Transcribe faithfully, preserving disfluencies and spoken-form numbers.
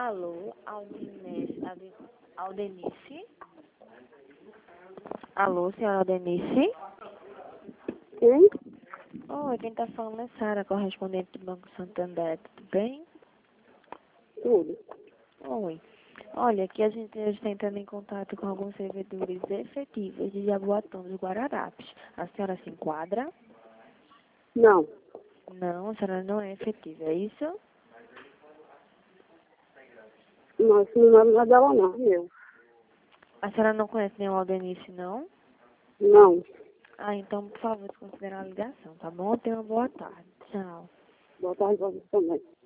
Alô, Aldenice, Alde- Aldenice? Alô, senhora Aldenice? Quem? Oi, quem tá falando é Sara, correspondente do Banco Santander, tudo bem? Tudo. Oi. Olha, aqui a gente está entrando em contato com alguns servidores efetivos de Jaboatão dos Guararapes. A senhora se enquadra? Não. Não, a senhora não é efetiva, é isso? Não, esse número não é dela não, é meu. A senhora não conhece nenhum Aldenice, não? Não. Ah, então, por favor, desconsiderar a ligação, tá bom? Tenha uma boa tarde. Tchau. Boa tarde pra você também.